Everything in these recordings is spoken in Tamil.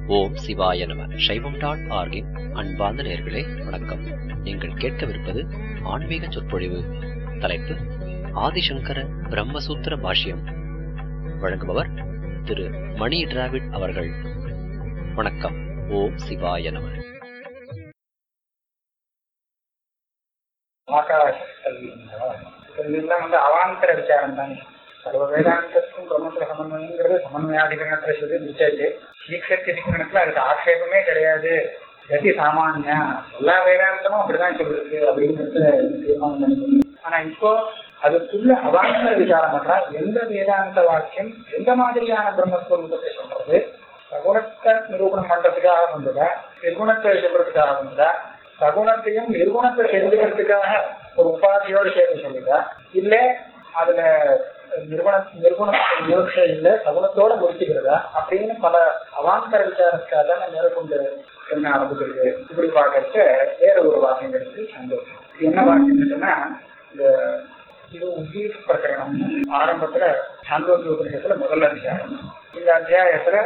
ஓம் சிவாய நம. சைவம்.org-இன் அன்பார்ந்த நேயர்களே வணக்கம். நீங்கள் கேட்கவிருப்பது ஆன்மீக சொற்பொழிவு. தலைப்பு ஆதிசங்கர பிரம்மசூத்திர பாஷ்யம். வழங்குபவர் திரு மணி டிராவிட் அவர்கள். வணக்கம். ஓம் சிவாய நம. அவாந்தர விசாரம் தான். சர்வ வேதாந்தத்துக்கும் பிரம்மத்துல சமன்வயங்கிறது சமன்வயாதிகரணத்துல சொல்லி முடிச்சாச்சு. ஈக்ஷத்திகரணத்துல அதுக்கு ஆட்சேபமே கிடையாது. கதி சாமானியா எல்லா வேதாந்தமும் அப்படிதான் சொல்லிருக்கு அப்படிங்கிறது தீர்மானம் பண்ணிக்கணும். ஆனா இப்போ அதுக்குள்ள அவாந்தர விசாரம் பண்றா எந்த வேதாந்த வாக்கியம் எந்த மாதிரியான பிரம்மஸ்வரூபத்தை சொல்றது, சகுணத்தை நிரூபணம் பண்றதுக்காக வந்ததா, நிர்குணத்தை சொல்றதுக்காக வந்ததா, சகுணத்தையும் நிர்குணத்தை தெரிஞ்சுக்கிறதுக்காக ஒரு உபாதியோடு சேர்த்து சொல்லுதா, இல்ல அதுல நிர்குண யோகை இல்ல சகுணத்தோட முடிச்சுக்கிறதா அப்படின்னு பல அவாந்தர விசாரத்துக்காக தான் மேற்கொண்டு என்ன ஆரம்பிச்சிருக்கு. இப்படி பார்க்கறது வேற ஒரு வாக்கியம் எடுத்து சந்தோஷம். என்ன வாக்கியம் சொன்னா, இந்த இது உத்கீத பிரகரணம் ஆரம்பத்துல சாந்தோக்கிய உபநிஷத்துல முதல் அத்தியாயம். இந்த அத்தியாயத்துல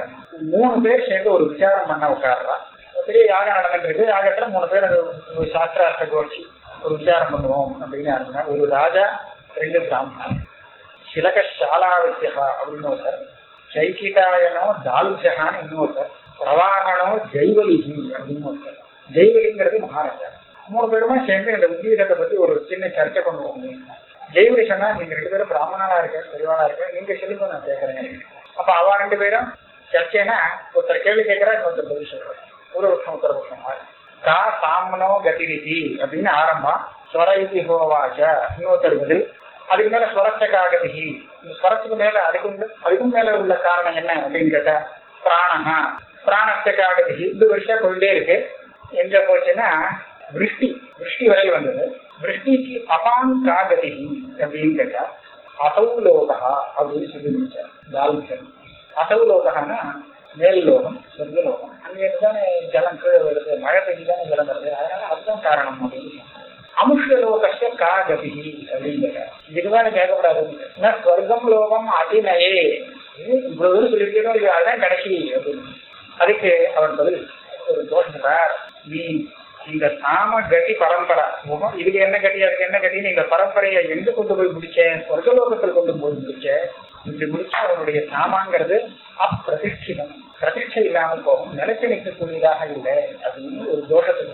3 பேர் சேர்ந்து ஒரு விசாரம் பண்ண உட்கார்றா. பெரிய யாகம் நடந்துருக்கு. யாகத்துல 3 பேர் சாஸ்திரார்த்த கோஷ்டி ஒரு விசாரம் பண்ணுவோம் அப்படின்னு இருந்தா, ஒரு ராஜா, 2 பிராமணர், சிலக சாலாவித்யா அப்படின்னு ஒருத்தர், ஜெய்கிட்டாயனோ தாலுஜகான்னு இன்னொருத்தர், பிரவாகனோ ஜெய்வலிகி அப்படின்னு ஒருத்தர். ஜெய்வலிங்கிறது மகாராஜா. 3 பேருமா சேர்ந்து இந்த உத்கீதத்தை பத்தி ஒரு சின்ன சர்ச்சை பண்ணுவோம். ஜெய்வலி சொன்னா, நீங்க 2 பேரும் பிராமணனா இருக்க, பெரியவாளா இருக்க, நீங்க சொல்லுங்க நான் கேட்கறேன். அப்ப அவ 2 பேரும் சர்ச்சைனா, ஒருத்தர் கேள்வி கேட்கிறா, இன்னொருத்தர் பதில் சொல்றாரு. ஒரு வருஷம் உத்தர வருஷம் கா சாமனோ கதிரிதி அப்படின்னு ஆரம்பம். ஸ்வரயுதி ஹோவாச்ச இன்னொருத்தர் பதில். அதுக்கு மேல ஸ்வரச்சகாகதி, இந்த ஸ்வரத்துக்கு மேல அதுக்கும் மேல உள்ள காரணம் என்ன அப்படின்னு கேட்டா, பிராணஹா பிராணச்சகாகதி. இது வருஷம் போயிட்டே இருக்கு. எங்க போச்சுன்னா விருஷ்டி வரையில் வந்தது. விருஷ்டிக்கு அபான் காகதி அப்படின்னு கேட்டா, அசௌலோகா அப்படின்னு சொல்லி முடிச்சார் தால்சன். அசௌலோகான்னா மேல் லோகம், சொர்க்கலோகம். அங்கேருந்துதானே ஜலம் கீழே வருது, மழை பெய்ஞ்சுதானே ஜலம் வருது, அதனால அதுதான் காரணம் அப்படின்னு. அமுஷலோகஸ்ய கா கதி அப்படிங்கிற இதுதான் கேட்கக்கூடாது. ஸ்வர்க்கம் லோகம் அதிநயே இவ்வளவு சொல்லிருக்கோம், இது அதுதான் கடைசி அப்படின்னு. அதுக்கு அவர் பதில் ஒரு தோஷம், நீ இந்த சாம கதி பரம்பரை இதுக்கு என்ன கட்டியா இருக்கு, என்ன கட்டின்னு இந்த பரம்பரையை எங்க கொண்டு போய் முடிச்சேன், சொர்க்கலோகத்தில் கொண்டு போய் முடிச்சேன். இப்படி முடிச்சா அவனுடைய சாமாங்கிறது அப்பிரதிஷ்டிதம், பிரதிஷ்டை இல்லாமல் போகும், நிலைச்சு நிற்கக்கூடியதாக இல்லை அப்படின்னு ஒரு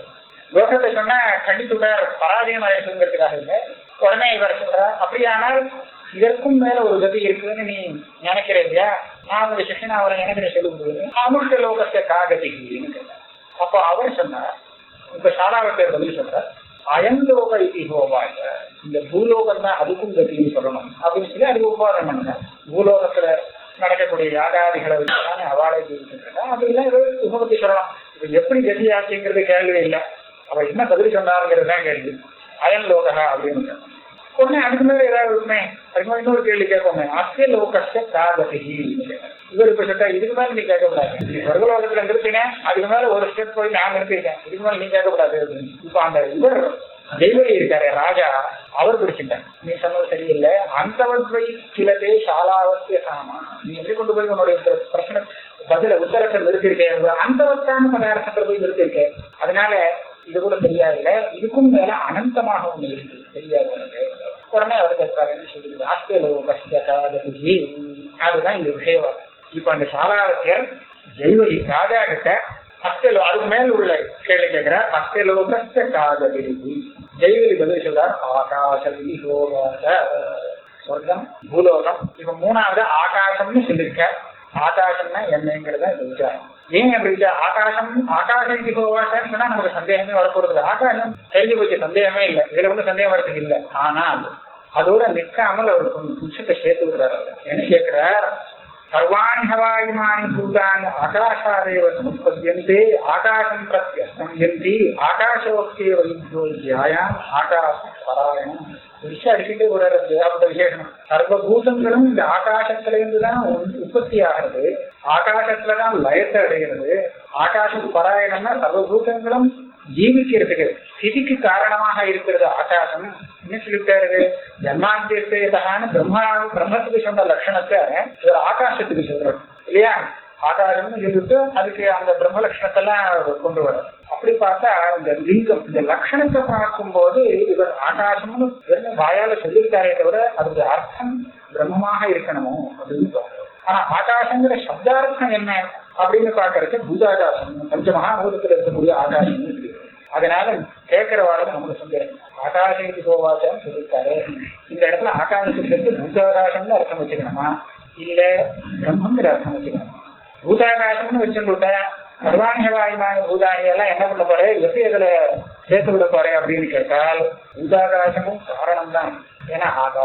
தோஷத்தை சொன்னா கண்டித்துடார் பராஜயம் ஆயிருக்குங்கிறதுக்காக இல்லை. உடனே இவர் சொல்றார், அப்படியானால் இதற்கும் மேல ஒரு கதி இருக்குன்னு நீ நினைக்கிறேன் இல்லையா, நான் உங்க சிஷனா அவரை எனக்கு சொல்லி கொடுக்குறேன். அமுஷ்ட லோகத்தை காகதின்னு கேட்டார். அப்போ அவர் சொன்னார், இப்ப சாதாரண பதில் சொல்றார், அயன்லோக இதிகோவாக இந்த பூலோகம் தான் அதுக்கும் கத்தின்னு சொல்லணும் அப்படின்னு சொல்லி அதுக்கு உபாதம் பண்ணுங்க. பூலோகத்துல நடக்கக்கூடிய யாகாதிகளை வச்சுதானே அவாளை ஜீவிச்சுட்டா அப்படிலாம் உபபத்தி சொல்லலாம். இப்ப எப்படி கதியாச்சுங்கிறது கேள்வி இல்லை, அவ என்ன பதில் சொன்னாருங்கிறது தான் கேள்வி. அயன்லோகா அப்படின்னு உடனே அதுக்கு மேல ஏதாவது இருக்குமே, அதுக்கு மேல இன்னொரு கேள்வி கேட்போமே, அஸ்ய லோகஸ்ய காகதி. இவர் இப்ப சொல்றா, இதுக்கு மேல நீ கேட்கக்கூடாது, நீ சொர்க்கலோகத்துல நிறுத்தினேன், அதுக்கு மேல ஒரு ஸ்டெப் போய் நான் நிறுத்திருக்கேன், இதுக்கு மேல நீ கேட்கக்கூடாது அப்படின்னு. இப்ப அந்த இவர் தெய்வரி இருக்காரு ராஜா, அவர் பிடிச்சிட்டார், நீ சொன்னது சரியில்லை, அந்தவற்றை சிலதே சாலாவத்திய சாமா, நீ எப்படி கொண்டு போய் உன்னுடைய பிரச்சனை பதில உத்தரத்தை நிறுத்திருக்கேன், அந்தவற்றான பதார்த்தத்தை போய் நிறுத்திருக்கேன், அதனால இது கூட தெரியாதுல்ல, இதுக்கும் மேல அனந்தமாக ஒண்ணு இருக்கு தெரியாது உனக்கு. உடனே அவர் கேட்கிறாருன்னு சொல்லிடுது, ஆஸ்திரேலிய அதுதான் இந்த விஷயம். இப்ப அந்த சாலாவத்தியர் ஜெய்வலி ராஜா கிட்ட அஸ்தலோ அதுக்கு மேல உள்ள கேள்வி கேட்கிறார், அஸ்தலோகஸ்ய காகதி. ஜெய்வலி பதில் சொல்றார், ஆகாசதி ஹோகாச சொர்க்கம் பூலோகம். இப்ப 3வது ஆகாசம்னு சொல்லியிருக்க. ஆகாசம்னா என்னங்கிறத இந்த விசாரம். ஏன் அப்படி ஆகாசம் ஹோகாசன்னு சொன்னா நமக்கு சந்தேகமே வரப்போறது. ஆகாசம் தெரிஞ்சு போச்சு, சந்தேகமே இல்லை, இதுல ஒன்றும் சந்தேகம் வரதுக்கு இல்லை. ஆனால் அதோட நிற்காமல் அவர் விஷயத்தை சேர்த்து விடுறாரு. என்ன கேட்கிறார், சர்வாணி ஹவாயுமானி பூதானி ஆகாஷாதேவ சமுத்பத்யந்தே ஆகாசம் பிரத்யந்தி ஆகாசோக்திய வைத்யோத்யாயாம் ஆகாசம் பராயணம். விஷயம் அடிக்கிட்டே ஒரு தேவப்பட்ட விசேஷம். சர்வபூதங்களும் இந்த ஆகாசத்துல இருந்துதான் உற்பத்தி ஆகிறது, ஆகாசத்துலதான் லயத்தை அடைகிறது. ஆகாசம் பராயணம்னா சர்வபூதங்களும் ஜீவிக்கிறதுக்கு ஸ்திதிக்கு காரணமாக இருக்கிறது ஆகாசம். என்ன சொல்லிட்டாரு, ஜன்மாந்தியத்தான பிரம்மத்துக்கு சொன்ன லட்சணத்தை இவர் ஆகாசத்துக்கு சொல்றோம் இல்லையா. ஆகாசம்னு சொல்லிட்டு அதுக்கு அந்த பிரம்ம லட்சணத்தெல்லாம் கொண்டு வர. அப்படி பார்த்தா இந்த லிங்கம் இந்த லட்சணத்தை பார்க்கும் போது இவர் ஆகாசம்னு வாயால சொல்லியிருக்காரே தவிர அதுக்கு அர்த்தம் பிரம்மமாக இருக்கணுமோ அப்படின்னு சொல்றாரு. ஆனா ஆகாசங்கிற சப்தார்த்தம் என்ன அப்படின்னு பாக்குறதுக்கு பூதாகாசம் பஞ்சமகாபூதத்துல இருக்கக்கூடிய ஆகாசம் இருக்கு. அதனால கேட்கிறவாளும் நமக்கு சொல்றேன் ஆகாசத்துக்கு போவாச்சான்னு சொல்லியிருக்காரு. இந்த இடத்துல ஆகாசத்துக்கு பூதாகாசம்னு அர்த்தம் வச்சுக்கணுமா இல்ல பிரம்மங்கிற அர்த்தம் வச்சுக்கணுமா? பூதாகாசம்னு வச்சுட்டு சர்வாணிகவாயுமான பூதாணி எல்லாம் என்ன பண்ண போறேன் எப்படி இதுல சேர்த்து விட போறேன் அப்படின்னு கேட்டால் பூதாகாசமும் காரணம் தான். ஏன்னா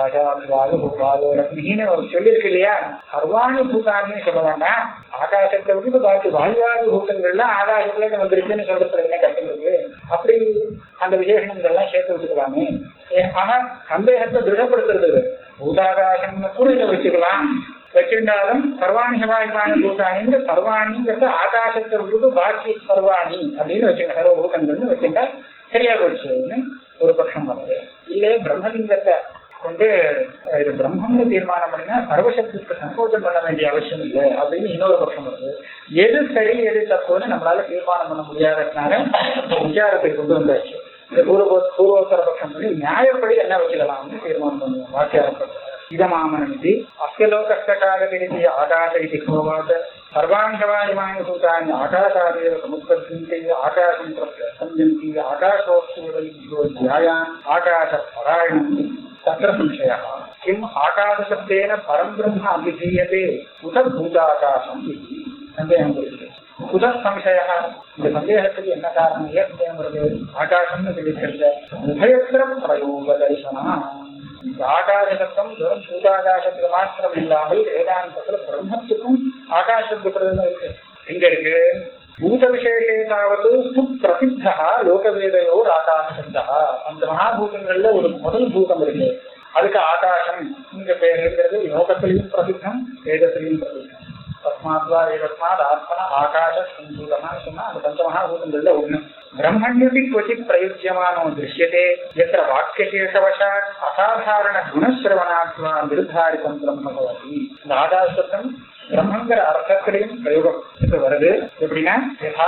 ஆகாஷாத்வாயுன்னு சொல்லியிருக்கு இல்லையா, சர்வாணி பூதான்னு சொல்ல வேண்டாம். ஆகாசத்தை விட்டு பாக்கி வாயுவாயு பூதங்கள்லாம் ஆகாசத்துல வந்துருக்குன்னு சொல்றதுல என்ன கஷ்டம் இருக்கு? அப்படி அந்த விசேஷங்கள்லாம் சேர்த்து வச்சுக்கலாமே. ஆனா சந்தேகத்தை திருடப்படுத்துறது பூதாகாசம்னு கூட இதை வச்சுக்கலாம். வச்சிருந்தாலும் சர்வாணிகவாயுமான பூதானிங்கிற சர்வாணிங்கிறது ஆகாசத்தை விட்டு பாக்கி சர்வாணி அப்படின்னு வச்சுங்க, சர்வபூதங்கள்னு வச்சுட்டா சரியா போச்சுன்னு ஒரு பட்சம் வருது. இல்ல பிரம்மலிங்கத்தை கொண்டு இது பிரம்மம்னு தீர்மானம் பண்ணினா சர்வசக்திக்கு சங்கோச்சம் பண்ண வேண்டிய அவசியம் இல்லை அப்படின்னு இன்னொரு பட்சம் வருது. எது சரி எது தப்புன்னு நம்மளால தீர்மானம் பண்ண முடியாததுனால விசாரத்துக்கு கொண்டு வந்தாச்சு. இந்த பூர்வோத்தர பட்சம் பண்ணி நியாயப்படி என்ன வச்சுக்கலாம்னு தீர்மானம் பண்ணுவோம். வாக்கியாரப்படி இதமாமனமிதி அஸ்யலோகஸ்தகாகதிரிதி ஆகாச இதி கோவாத் சர்வாங்கவாயுமானி பூதானி ஆகாசாதேவ சமுத்பத்யந்தி ஆகாசம் பிரசஞ்சந்தி ஆகாசோஸ்தூரோ தியாயான் ஆகாச பராயணம் தத்ர சம்சயः கிம் ஆகாசசப்தேன பரம் பிரம்ம அபிதீயதே உத பூதாகாசம் இதி சந்தேகம் வருது. உத சம்சயः இந்த சந்தேகத்துக்கு என்ன காரணம்? ஏன் சந்தேகம் வருது? ஆகாசம்னு சொல்லியிருக்கிறது உபயத்திர பிரயோக தரிசனம். ஆகாசத்துக்கும் வெறும் பூதாகாசத்துக்கு மாத்திரம் இல்லாமல் வேதாந்தத்துல பிரம்மத்துக்கும் ஆகாசத்துக்கு இருக்கு. எங்க இருக்கு? பூத விசேஷேதாவது சுப்பிரசித்தா லோகவேதையோ ஆகாசத்தா. அந்த மகாபூதங்கள்ல ஒரு முதல் பூதம் இருக்கு, அதுக்கு ஆகாசம் இங்க பேர் இருக்கிறது. லோகத்திலையும் பிரசித்தம், வேதத்திலையும் பிரசித்தம். தஸ்மாத்வா ஏதஸ்மாத் ஆத்மன ஆகாச சம்பூதமான்னு சொன்னா அந்த பஞ்சமகாபூதங்கள்ல ஒண்ணு. பிரம்மண்யபி क्वचित् பிரயுஜ்யமானோ திருஷ்யதே யத்ர வாக்கியசேஷவசாத் அசாதாரண குணஸ்ரவணாத்வா நிர்தாரிதம் பிரம்ம பவதி. இந்த ஆகாசத்தம் பிரம்மங்கிற அர்த்தத்திலையும் பிரயோகம் வருது. எப்படின்னா யதா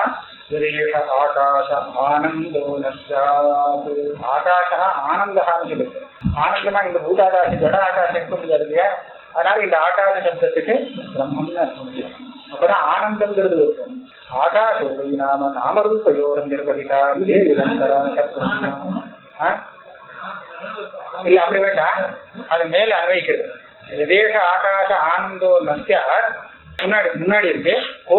ஆகாச ஆனந்தோ நஸ்யாத். ஆகாச ஆனந்தகான்னு சொல்லுது. ஆனந்தமா இந்த பூதாகாச ஜட ஆகாசம் இருக்க முடியாது இல்லையா, அதனால இந்த ஆகாச சப்தத்துக்கு பிரம்மம்னு அர்த்தம் முடியும். அப்பதான் ஆனந்தம்ங்கிறது இருக்கும். ஆகாசோ நாம நாமரூபயோரம் நிர்வகிதா இதே இல்ல அப்படி வேண்டாம், அது மேல அன்வைக்கிறது. தேச ஆகாச ஆனந்தோ நஸ்யா முன்னாடி இருக்கு. ஓ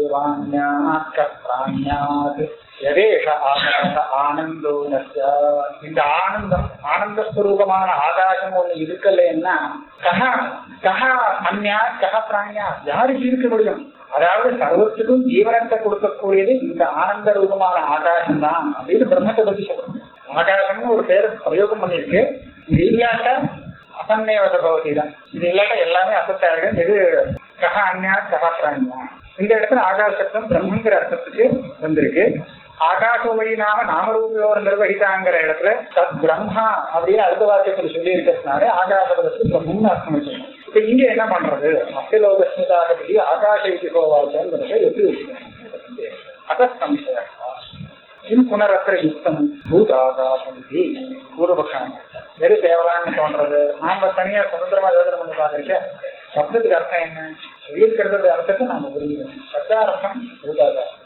யதேஷ ஆகாச ஆனந்தோ நஸ்யா. இந்த ஆனந்தம் ஆனந்தஸ்வரூபமான ஆகாசம் ஒண்ணு இருக்கலன்னா கஹ அந்யா கஹ பிராணியா யாருக்கு இருக்க முடியும்? அதாவது சர்வத்துக்கும் ஜீவனத்தை கொடுக்கக்கூடியது இந்த ஆனந்த ரூபமான ஆகாசம் தான் அப்படின்னு பிரம்மத்தை பத்தி சொல்றோம். ஆகாசம்னு ஒரு பேர் பிரயோகம் பண்ணிருக்கு. இது இல்லாட்ட அசன்னேவத பவதி தான். இது இல்லாட்ட எல்லாமே அசத்தாரு. இது கஹ அந்யா கஹ பிராணியா. இந்த இடத்துல ஆகாசத்தம் பிரம்மங்கிற அர்த்தத்துக்கு வந்திருக்கு. ஆகாசோவை நாம நாமரூபயோர் நிர்வகிதாங்கிற இடத்துல தத் பிரம்மா அப்படின்னு அடுத்த வாக்கியத்துல சொல்லி இருக்கிறதுனால ஆகாசத்துக்கு பிரம்மன்னு அர்த்தம் வச்சுக்கணும். இப்ப இங்க என்ன பண்றது? அஸ்யலோகஸ்மிதாக ஆகாச இதிகோவாச்சங்கிறத எப்படி வச்சுக்கணும்? அசம்சய கிம் புனரத்திர யுக்தம் பூதாகாசம் பூர்வபக்ஷம் எது தேவலான்னு தோன்றது? நாம தனியா சுதந்திரமா யோசனை பண்ணி பாக்குறேன். சப்தத்துக்கு அர்த்தம் என்ன சொல்லியிருக்கிறது அர்த்தத்தை நாம புரிஞ்சுக்கணும். சப்தார்த்தம் பூதாகாசம்.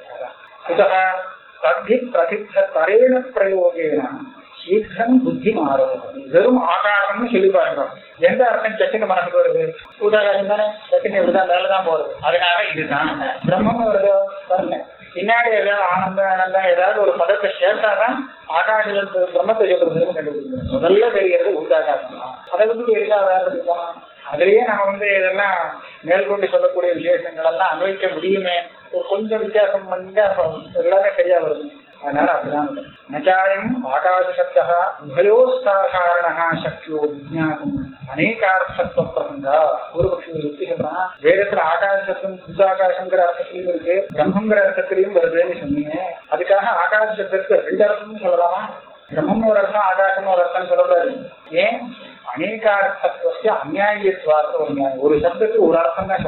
தரேண பிரயோகேன சீக்கிரம் புத்தி மாறும். வெறும் ஆகாரம்னு சொல்லி பாருங்க, எந்த அர்த்தம் சட்டுன்னு மனசுக்கு வருது? பூதாகாசம் தானே, சட்டுன்னு இப்படிதான் மேலதான் போறது. அதனால இதுதான் பிரம்மம் வருதோ பாருங்க. பின்னாடி ஏதாவது ஆனந்தம் ஆனந்தம் ஏதாவது ஒரு பதத்தை சேர்த்தாதான் ஆகாசத்து பிரம்மத்தை சொல்றதுன்னு கண்டுபிடிக்கணும். முதல்ல தெரிகிறது பூதாகாசம் தான். அதை வந்து எதுக்காக வேற இருக்கலாம். அதுலயே நம்ம இதெல்லாம் மேற்கொண்டு சொல்லக்கூடிய விசேஷங்கள் எல்லாம் அனுபவிக்க முடியுமே. கொஞ்சம் வித்தியாசம் பண்ணிட்டு எல்லாமே சரியா வருது. அதனால அப்படிதான் நச்சாயம் ஆகாச சப்தா உபயோஸ்தாகாரணா சக்தியோ விஜானம் அநேகார்த்தத்துவ பிரசங்கா. பூர்வபக்ஷி யுக்தி சொல்றான், வேதத்துல ஆகாச சப்தம் புத்தாகாசங்கிற அர்த்தத்திலையும் இருக்கு, பிரம்மங்கிற அர்த்தத்திலையும் வருதுன்னு சொன்னீங்க. அதுக்காக ஆகாச சப்தத்துக்கு ரெண்டு அர்த்தம்னு சொல்லலாமா? பிரம்மம்னு ஒரு அர்த்தம், ஆகாசம்னு ஒரு அர்த்தம் சொல்லக்கூடாது. ஏன்? அநேகார்த்தத்துவ அந்நியாயத்துவார்த்த ஒரு நியாயம். ஒரு சப்தத்துக்கு ஒரு அர்த்தம் தான் சொல்லலாம்.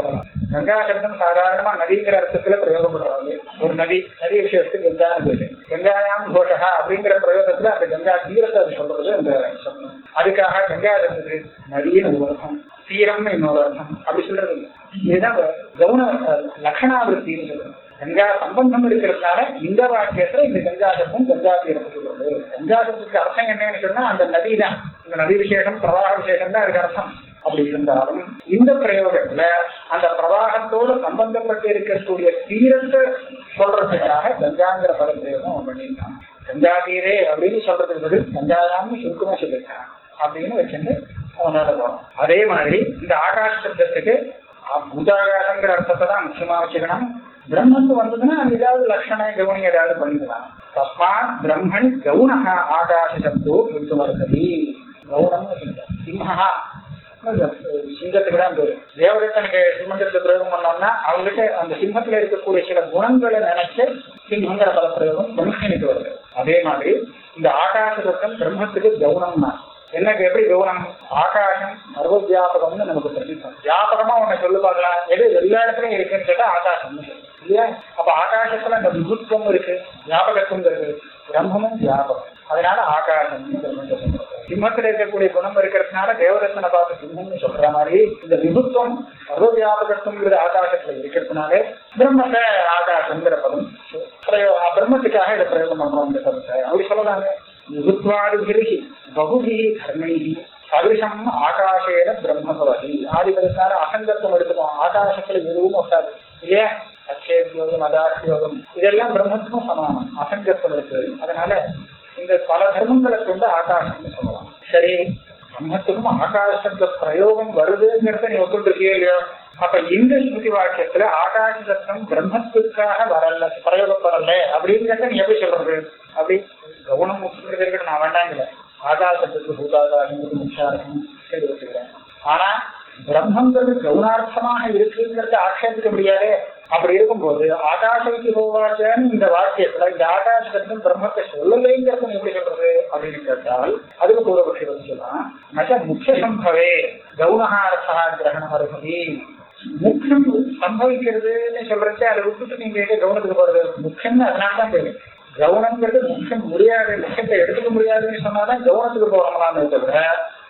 கங்கா சப்தம் சாதாரணமா நதிங்கிற அர்த்தத்துல பிரயோகப்படுறாங்க. ஒரு நதி விஷயத்துக்கு கங்கான்னு பேரு. கங்காயாம் கோஷா அப்படிங்கிற பிரயோகத்துல அந்த கங்கா தீரத்தை அது சொல்றது அந்த சப்தம். அதுக்காக கங்கா சப்தத்துக்கு நதின்னு ஒரு அர்த்தம், தீரம்னு இன்னொரு அர்த்தம் அப்படி சொல்றது இல்லை. இதுதான் கவுன லட்சணாவிருத்தின்னு சொல்றது. கங்கா சம்பந்தம் இருக்கிறதுனால இந்த வாக்கியத்துல இந்த கங்கா சப்தம் கங்கா தீரத்தை சொல்றது. கங்கா சப்தத்துக்கு அர்த்தம் என்னன்னு சொன்னா அந்த நதி தான், இந்த நதி விசேஷம் பிரவாக விசேஷம் தான் அதுக்கு அர்த்தம். அப்படி இருந்தாலும் இந்த பிரயோகத்துல அந்த பிரவாகத்தோடு சம்பந்தப்பட்டு இருக்கக்கூடிய தீரத்தை சொல்றதுக்காக கங்காங்கிற பத பிரயோகம் பண்ணியிருக்காங்க. கங்கா தீரே அப்படின்னு சொல்றதுக்கு கங்காயான்னு சுருக்கமா சொல்லியிருக்காங்க அப்படின்னு வச்சுட்டு அவனால போறோம். அதே மாதிரி இந்த ஆகாஷ சப்தத்துக்கு பூதாகாசங்கிற அர்த்தத்தை தான் முக்கியமா வச்சுக்கணும். பிரம்மத்து வந்ததுன்னா அது ஏதாவது லட்சண கவுனி ஏதாவது பண்ணிக்கலாம். தஸ்மாத் பிரம்மன் கவுனஹா ஆகாஷ சப்தோ வருகிறது. கவுனம்னு சொல்லிட்டார். சிம்ஹா சிங்கத்துக்கு தான் பேரு. தேவதத்தனுக்கு சிம்மந்திரத்தை பிரயோகம் பண்ணோம்னா அவங்ககிட்ட அந்த சிம்மத்துல இருக்கக்கூடிய சில குணங்களை நினைச்சு சிம்மங்கிற பல பிரயோகம் பிரம்மனுக்கு வருது. அதே மாதிரி இந்த ஆகாச சப்தம் பிரம்மத்துக்கு கவுனம்னா எனக்கு எப்படி கவுனம்? ஆகாசம் சர்வ வியாபகம்னு நமக்கு பிரசித்தம். வியாபகமா உன்னை சொல்லு பார்க்கலாம், எது எல்லா இடத்துலயும் இருக்குன்னு கேட்டா ஆகாசம்னு சொல்லு இல்லையா? அப்ப ஆகாசத்துல அந்த விபுத்துவம் இருக்கு, வியாபகத்துவம் இருக்கு, பிரம்மமும் வியாபகம். அதனால ஆகாசம்னு பிரம்மத்தை சொல்றோம். சிம்மத்துல இருக்கக்கூடிய குணம் இருக்கிறதுனால தேவதத்தனை பார்த்து சிம்மம்னு சொல்ற மாதிரி இந்த விபுத்துவம் சர்வ வியாபகத்துவங்கிறது ஆகாசத்துல இருக்கிறதுனாலே பிரம்மத்தை ஆகாசங்கிற பதம் பிரம்மத்துக்காக இதை பிரயோகம் பண்றோம். இந்த பதத்தை அப்படி சொல்லலாங்க. விபுத்வாதிபிரிஹி பகுபிஹி தர்மைஹி சதிருஷம் ஆகாஷேன பிரம்மபவதி. ஆதிபதத்தால அசங்கத்துவம் எடுத்துக்கோம். ஆகாசத்துல எதுவும் ஒட்டாது இல்லையா? அக்ஷேத்யோகம் அதாட்சியோகம் இதெல்லாம் பிரம்மத்துக்கும் சமானம், அசங்கத்துவம் இருக்கு. அதனால இந்த பல தர்மங்களை கொண்டு ஆகாசம்னு சொல்லலாம். சரி, பிரம்மத்துக்கும் ஆகாசத்துல பிரயோகம் வருதுங்கிறத நீ ஒத்துட்டு இருக்கியோ இல்லையோ? அப்ப இந்த ஸ்மிருதி வாக்கியத்துல ஆகாச சப்தம் பிரம்மத்துக்காக வரல, பிரயோகப்படல அப்படிங்கிறத நீ எப்படி சொல்றது? அப்படி கவுனம் முக்கிய நான் வேண்டாங்கல, ஆகாசத்துக்கு பூதாகாசத்துக்கு முக்கியார்த்தம் சரி வச்சுக்கிறேன். ஆனா பிரம்மங்கிறது கவுனார்த்தமாக இருக்குங்கிறத ஆட்சேபிக்க முடியாது. அப்படி இருக்கும்போது ஆகாசத்துக்கு போவாச்சேன்னு இந்த வாக்கியத்துல இந்த ஆகாசத்துக்கும் பிரம்மத்தை சொல்லலைங்கிறது எப்படி சொல்றது அப்படின்னு கேட்டால் அதுக்கு பூர்வபக்ஷி சொல்லலாம். நச்ச முக்கிய சம்பவே கவுனஹார்த்தா கிரகணம் வருகி. முக்கியம் சம்பவிக்கிறதுன்னு சொல்றச்சு அதை விட்டுட்டு நீங்க கவுனத்துக்கு போறது முக்கியம்னு அதனால்தான் தெரியும். கவுனம்ங்கிறது முக்கியம் முடியாது, முக்கியத்தை எடுத்துக்க முடியாதுன்னு சொன்னாதான் கவுனத்துக்கு போறோம்லான்னு தவிர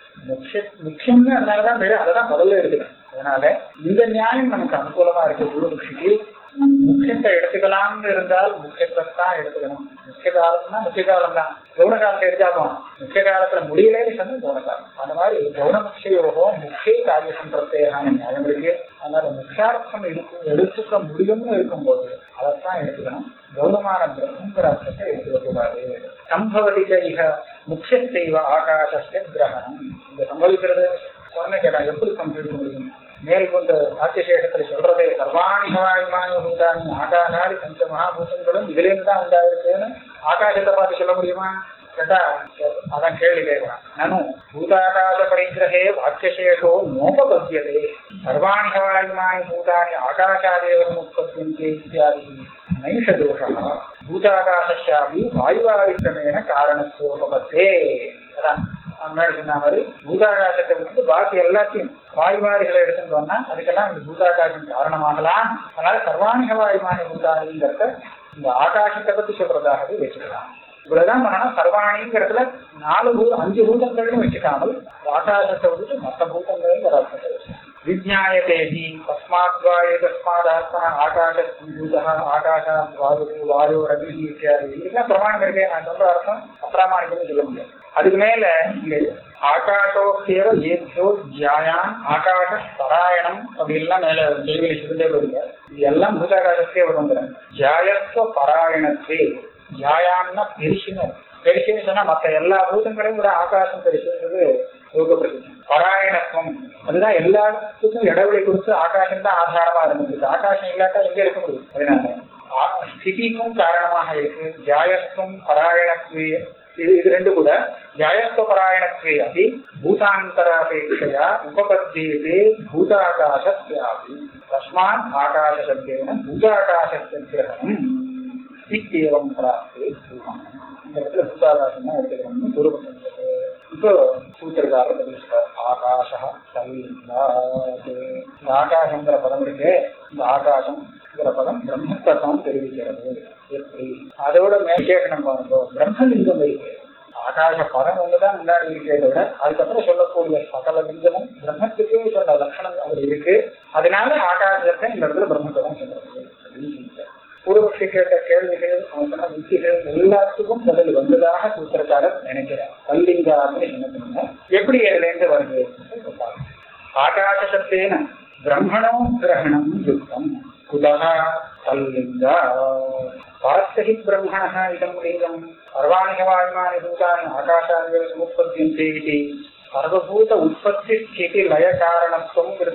முக்கியம்னு அதனாலதான் தெரியும், அதான் முதல்ல எடுத்துக்கணும். அதனால இந்த நியாயம் நமக்கு அனுகூலமா இருக்கு. பூர்வபக்ஷிக்கு முக்கியத்தை எடுத்துக்கலாம்னு இருந்தால் முக்கியத்தை தான் எடுத்துக்கணும். முக்கிய காலம்னா முக்கிய காலம் தான், கவுன காலத்தை எடுத்தாக்கும். முக்கிய காலத்துல முடியலன்னு சொன்னா கவுன காலம். அந்த மாதிரி கவுனமுக்கியோகம் முக்கிய காரிய சம்பிரத்தேகான நியாயம் இருக்கு. அதனால முக்கியார்த்தம் எடுத்துக்க முடியும்னு இருக்கும்போது அதைத்தான் எடுத்துக்கணும். கௌனமான பிரம்மங்கிற அர்த்தத்தை எடுத்துக்கூடாது. சம்பவதிக இக முக்கியத்தைவ ஆகாசஸ்ய கிரகணம். இந்த சம்பவிக்கிறது சொன்ன கேட்டா எப்படி சம்பவிக்க முடியும்? மேல் கொண்ட வாக்கியசேஷத்துல சொல்றதே சர்வாணி ஹவாயுமானி பூதானி ஆகாசாதி பஞ்ச மகாபூதங்களும் இதுல இருந்து தான் உண்டாயிருக்குன்னு ஆகாசத்தை பார்த்து சொல்ல முடியுமா கேட்டா அதான் கேள்வி கேட்கலாம். நானும் பூதாகாச பரிகிரகே வாக்கியசேஷோ நோபபத்தியதே சர்வாணி ஹவாயுமானி பூதானி ஆகாசாதேவ உற்பத்தியந்தே இத்தியாதி நைஷ தோஷா பூதாகாசாபி வாயுவாதிக்கிரமேன காரணத்தோபத்தே. அதான் முன்னாடி சொன்ன மாதிரி பூதாகாசத்தை விட்டு பாக்கி எல்லாத்தையும் வாயுவாரிகளை எடுத்துட்டு வந்தா அதுக்கெல்லாம் இந்த பூதாகாசம் காரணமாகலாம். அதனால சர்வாணிக வாயுமானி பூதானிங்கிறத இந்த ஆகாசத்தை பத்தி சொல்றதாகவே வச்சுக்கலாம். இவ்வளவுதான் பண்ணணும். சர்வாணிங்கிறதுல 5 பூதங்களையும் வச்சுக்காமல் ஆகாசத்தை விட்டு மற்ற பூதங்களையும் வர விஜ்ஞாயதேஹி தஸ்மாத் வாயு தஸ்மாத் ஆத்மா ஆகாசூதா ஆகாசாத் வாயு ரவி இத்தியாதி இதெல்லாம் பிரமாணம் இருக்கே. நான் சொல்ற அர்த்தம் அப்பிரமாணிக்கம்னு சொல்ல முடியாது. அதுக்கு மேல ஆகாஷோக்கியவ ஏத்யோ ஜாயான் ஆகாஷ பராயணம் அப்படின்லாம் மேல கேள்வியை சொல்லிட்டே வருங்க. இது எல்லாம் பூதாகாசத்தே வருங்கிறாங்க. ஜாயத்துவ பராயணத்தே. ஜாயான்னா பெருசுன்னு, பெருசுன்னு சொன்னா மற்ற எல்லா பூதங்களையும் விட ஆகாசம் பெருசுன்றது யோகப்பிரசித்தம். பராயணத்துவம் அதுதான் எல்லாத்துக்கும் இடைவெளி கொடுத்து ஆகாசம் தான் ஆதாரமா இருந்தது. ஆகாசம் இல்லாட்டா எங்க இருக்க முடியும்? அதனால ஸ்திதிக்கும் காரணமாக இருக்கு. ஜாயத்துவம் பராயணத்வே இது ரெண்டு கூட ஜாயத்துவ பராயணத்வே அப்படி பூதாந்தராபேட்சையா உபபத்தியதே பூதாகாசத்யாபி தஸ்மாத் ஆகாச சப்தேன பூதாகாசத்தின் கிரகணம் இத்தியேவம் பிராப்தே பூதம். இந்த இடத்துல பூதாகாசம் தான் எடுத்துக்கணும்னு பூர்வபக்ஷம். இப்போ சூத்திரக்காரர் தெரிவிச்சார் ஆகாஷ தல்லிங்காத். இந்த ஆகாசங்கிற பதம் இருக்கு, இந்த ஆகாசம்ங்கிற பதம் பிரம்மத்தை தான் தெரிவிக்கிறது. எப்படி அதோட மேற்கேட்கணும் பாருங்க, பிரம்மலிங்கம் இருக்கு. ஆகாச பதம் ஒண்ணுதான் முன்னாடி இருக்கிறத விட அதுக்கப்புறம் சொல்லக்கூடிய சகல லிங்கமும் பிரம்மத்துக்கே சொன்ன லட்சணம் அது இருக்கு. அதனால ஆகாசத்தை இந்த இடத்துல பிரம்மத்தை தான் சொல்றது. பூர்வபக்ஷி கேட்ட கேள்விகள் அவன் யுக்திகள் எல்லாத்துக்கும் பதில் வந்ததாக சூத்திரக்காரர் நினைக்கிறார். தல்லிங்காத்னு சொன்ன எப்படி அதுல இருந்து வருது? ஆகாசத்தேன பிரம்மணோ கிரகணம் யுக்தம் குதஹ தல்லிங்கா பரஸ்தஹி பிரம்மணஹ இதம் லிங்கம் சர்வாணி வாயுமானி பூதானி ஆகாசாதிகள் சமுத்பத்தியந்தே இதி சர்வபூத உற்பத்தி ஸ்திதி லய காரணத்துவங்கிறது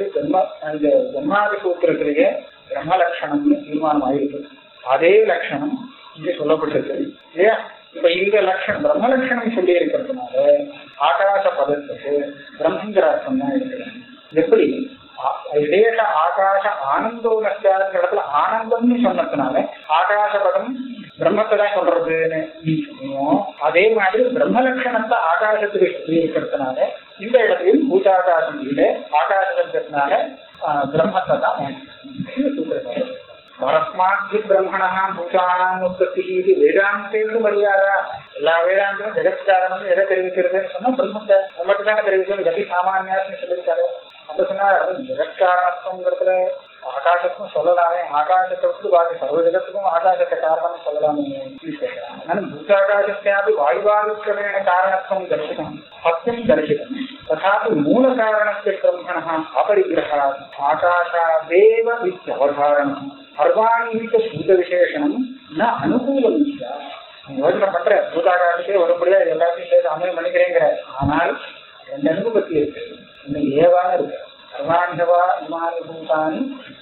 ஜன்மாதி சூத்திரத்திலேயே பிரம்ம லட்சணம்னு தீர்மானம் ஆயிருக்கு. அதே லட்சணம் இங்க சொல்லப்பட்டிருக்கு இல்லையா? இப்ப இந்த லட்சணம் பிரம்ம லட்சணம் சொல்லி இருக்கிறதுனால ஆகாச பதத்துக்கு பிரம்மங்கிற அர்த்தம் தான் இருக்கிறது. எப்படி இதேஷ ஆகாச ஆனந்தோ நஷ்டாங்கிற இடத்துல ஆனந்தம்னு சொன்னதுனால ஆகாச பதம் பிரம்மத்தை தான் சொல்றதுன்னு சொன்னோம். அதே மாதிரி பிரம்ம லட்சணத்தை ஆகாசத்துக்கு சொல்லி இருக்கிறதுனால இந்த இடத்துலையும் பூதாகாசம் இல்லை, ஆகாசத்தினால பிரம்மத்தை தான் சூத்திரக்காரர். பரஸ்மாத்வி பிரம்மணா பூதானாம் உற்பத்தி வேதாந்தேன்னு மரியாதா. எல்லா வேதாந்தமும் ஜெகத்காரணம் எதை தெரிவிக்கிறதுன்னு சொன்னா பிரம்மத்தை நம்மட்டு தானே தெரிவிக்கணும். கதி சாமானியான்னு சொல்லியிருக்காரு. அப்ப சொன்னா ஜெகத்காரணத்துவங்கிறதுல ஆகாசத்துக்கும் சொல்லலாமே, ஆகாசத்தை விட்டு பாக்கி சர்வ ஜெகத்துக்கும் ஆகாசத்தை காரணம் சொல்லலாமே. பூதாகாசத்தையாவது வாயுவாதிக்கிரமேண காரணத்துவம் தரிசிதம் சத்தியம் தரிசிதம் ததாபி மூல காரணத்தை பிரம்மணா அபரிகிரகா ஆகாசாதேவ வித்யவதாரணம் சர்வாணீக பூத விசேஷனம் ந அனுகூலம். யோசனை பண்ற பூதாகாசத்தையே வரும்படியா எல்லாத்தையும் சேர்த்து அமயம் பண்ணிக்கிறேங்கிற. ஆனால் ரெண்டு அனுபவத்தி இருக்கு, இன்னும் ஏவான இருக்கு. சர்வாணிகவா இமானி பூதானி